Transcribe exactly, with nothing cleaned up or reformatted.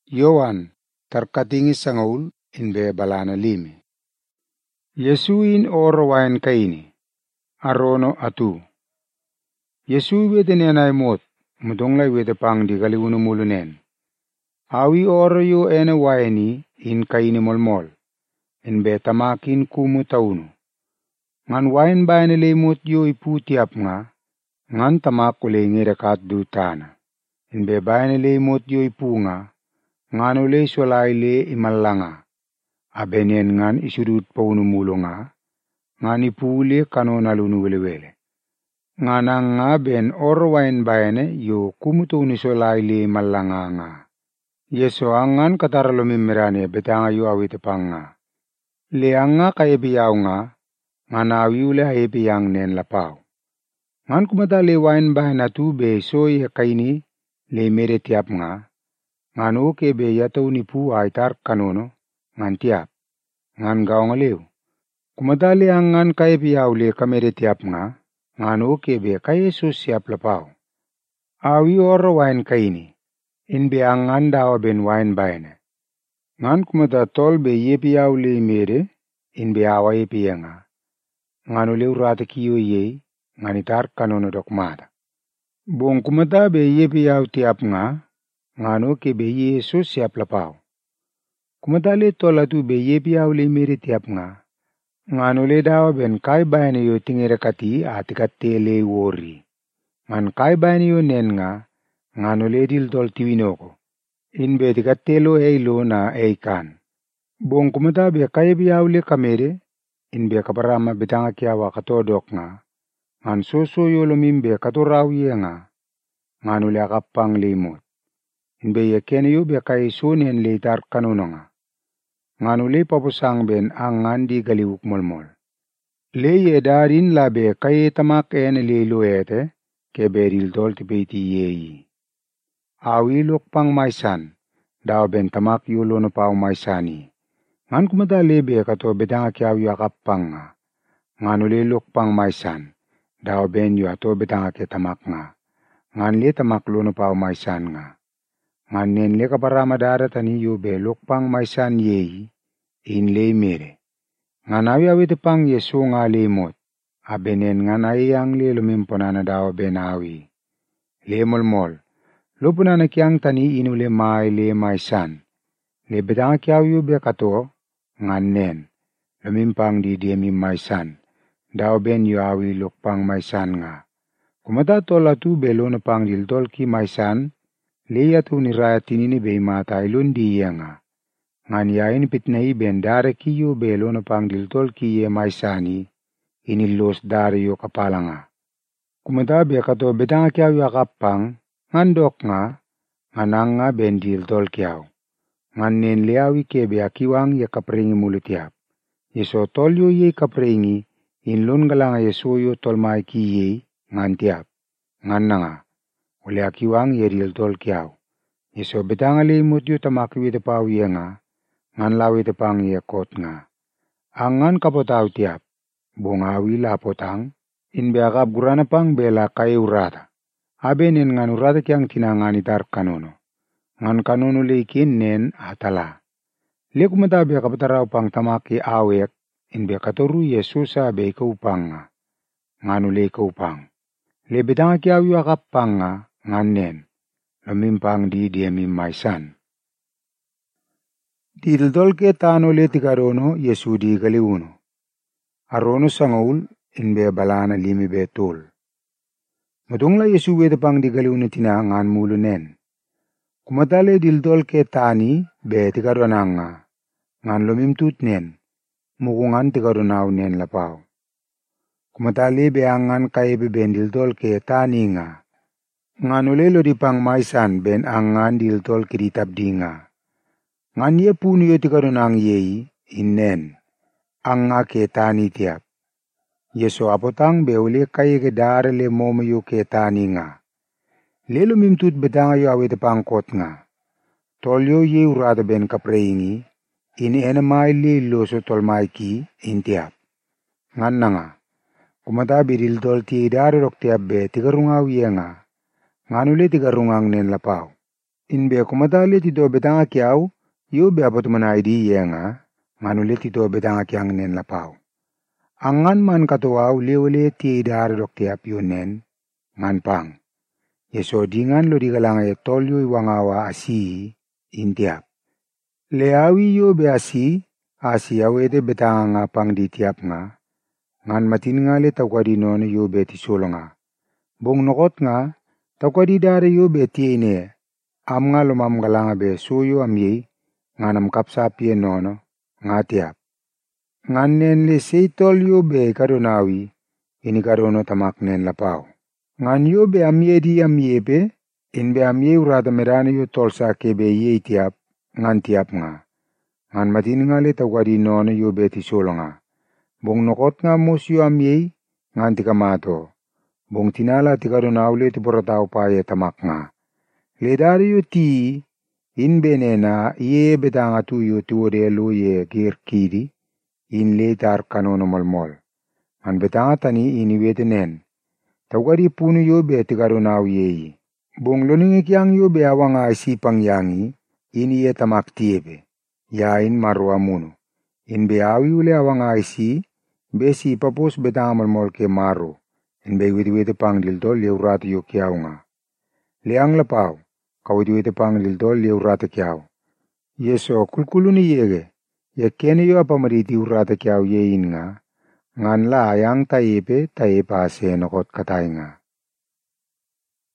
Yowan tarkatingi sangaul inbe balana limi. Yesuin oro wain kaini, arono atu. Yesu wete nenai mot, mudonglai wete pang di galiwunu mulunen. Awi oro yo ene waini in kaini molmol, inbe tamakin kumu taunu. Ngan wain baine lemot yo ipu tiap nga, ngan tamak ule ngerekat du tana. Inbe baine lemot yo ipu nga, ngan ule solai le imalanga. Abenen ngan isudut paunu mulo nga, ngan ipu ule kanon alunu wele-wele. Ngan nga ben oro wain baine yo kumutu ni solai le malanga nga. Yeso angan katara lomimirane betanga yo awite panga. Le anga kayebi yau nga, ngan awi ule hayebi yang nen lapau. Ngan kumata le wain baina tu be so ye kaini le mere tiap nga, ngan oke be yatau nipu aitar kanono, ngan tiap, ngan gao ngaliw. Kumata le angan kayebi yau le kamere tiap nga, ngan oke be kaye so siap lapau. Awi oro wain kaini, in be angan dawa ben wain baina. Ngan kumata tol be yepi yau le mere, in be awa yepi nga. Ngan ule urata kiyo ye, ngan itar kanono dokmata. Bong kumata be yepi yau tiap nga, ngan oke be ye so siap lapau. Kumata le tola tu be yepi yau le mere tiap nga, ngan ule dawa ben kai baina yo tingere kati atikate le wori. Ngan kai baina yo nen nga, ngan ule dil tol tiwinoko. In be tikate lo eilo na eikan. Bong kumata be kayebi yau le kamere, in be kaparama betanga kiawa katodok nga, ngan soso yo lomimbe katorau ye nga, ngan ule akapang limot. In be ye kene yo be kai sonen le itar kanono nga. Ngan ule papusang ben angan di galiwuk molmol. Le ye darin la be kaye tamak ene le lo ete, ke beril tol tipiti yeyi. Awi lok pang maisan, daw ben tamak yulo no pao maisani. Ngan kumata lebe kato betanga kiaw yu akapang nga. Ngan ule lok pang maisan, daw ben yu ato betanga ke tamak nga. Ngan le tamak lo no pao maisan nga. Ngan nen le kaparama dara tani yu be lok pang maisan yeyi, in le mere. Ngan awi awi te pang yesu nga le mot, abenen ngan ayang le lumimponana daw ben awi. Le molmol. Lupuna na kiang tani inule mai le maisan. Le betanga kiaw yu be kato, ngan nen. Lumimpang di diemi maisan. Daw ben yu awi lukpang maisan nga. Kumata tola tu belo na pang diltol ki maisan, le yatu ni raya tinini be mata ilun di ye nga. Ngan yain pitnai ben dare ki yu belo na pang diltol ki ye maisani, inilos dare yu kapala nga. Kumata be kato betanga kiaw yu akapang, ngandok nga, nganang nga bendil tol kiaw. Ngan nen liawi kebe akiwang ye kapringi mulutiap. Yeso tol yo ye kapringi, inlun galanga yeso yo tol mai ki ye, ngan tiap. Ngan nga, ule akiwang ye ril tol kiaw. Yeso betanga le imut yo tamakwi te pao ye nga, ngan lawi te pang ye kot nga. Angan kapotaw tiap, bungawi lapotang, inbe akap gurana pang bela kay urata. Abenen ngan urata kiang tinangan itar kanono. Ngan kanono leikin nen atala. Le kumata be kapataraw pang tamaki awek, in be katoru Yesusa be ikaupang nga. Ngan ule ikaupang. Le betanga kiaw yu akapang nga, ngan nen. Lumimpang di diemi maisan. Didol ke tano le tikarono Yesu di galiuno. Arono sangaul, in be balana limi betul. Matungla Yesu wete pang di galiwna tina ngan mulu nen. Kumatale dildol ke tani be tikaronang nga. Ngan lumimtut nen. Mukungan tikaronaw nen lapau. Kumatale be angan kay be ben dildol ke tani nga. Ngan ulelo di pang maisan ben angan dildol ke ditabdi nga. Ngan ye puno yo tikaronang yeyi in nen. Anga ke tani tiap. Yeso apotang be ule kay ke dare le momo yu ke tani nga. Lelo mimtut betanga yu awete pangkot nga. Tol yo ye urata ben kapreingi, ini ena mai le loso tol mai ki in tiap. Ngan nga, kumata biril tol ti dare rok tiap be tigarungaw ye nga. Ngan ule tigarungang nen lapau. Inbe kumatali ti do betanga kiau, yo be apatumana idi yenga, nganule ti do betanga kiang nen lapau. Angan man katuau lewele ti idar dok tiap yo nen, ngan pang. Yeso dingan lo digalanga ye tolyo iwangawa asi intiap. Leawi yo be asi, asi awete betanga nga pang di tiap nga, ngan matin nga le takwadi nono yo be ti solo nga. Bong nokot nga, takwadi dare yo be ti ine, am nga lumam galanga be suyo amye, nganam kapsapye nono, nga tiap. Ngan nen le seitol yo be kadonawi, ini kadono tamak nen lapau. Ngan yo be amye di amye be, in be amye urata medane yo tolsa kebe ye tiap, ngan tiap nga. Ngan matin nga le takwadi nono yo be ti solo nga. Bong nokot nga mos yo amye, ngan tikamato. Bong tinala ti kadonaw le ti borataw pa ye tamak nga. Le dari yo ti, in be nena ye betanga tu yo tuwode lo ye gir kidi, in le tar kanono molmol. Ngan betanga tani ini wete nen. Tawari punu yo be ti kadonaw ye. Bong loningi kiang yo be awanga isi pangyangi, ini ye tamak tiebe. Ya in marwa munu. In be awi ule awanga isi, be si papos betanga molmol ke maro. In be witi-witi pang dildol le urata yo kiaw nga. Leang lapau, kawiti-witi pang dildol le urata kiaw. Yeso kulkulu ni yege, ye kene yo apamariti urata kiaw ye in nga, ngan la ayang taepe taepa se nokot katay nga.